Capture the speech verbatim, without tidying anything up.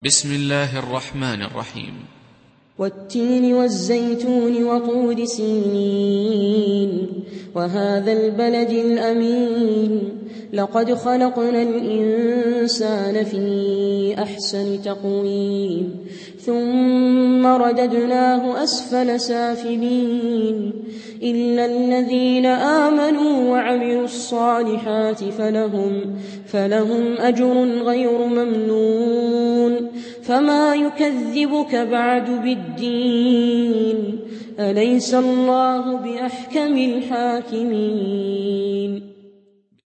بسم الله الرحمن الرحيم. والتين والزيتون وطور سينين وهذا البلد الأمين لقد خلقنا الإنسان في أحسن تقويم ثم رددناه أسفل سافلين إلا الذين آمنوا وعملوا الصالحات فلهم, فلهم أجر غير ممنون فما يكذبك بعد بالدين أليس الله بأحكم الحاكمين.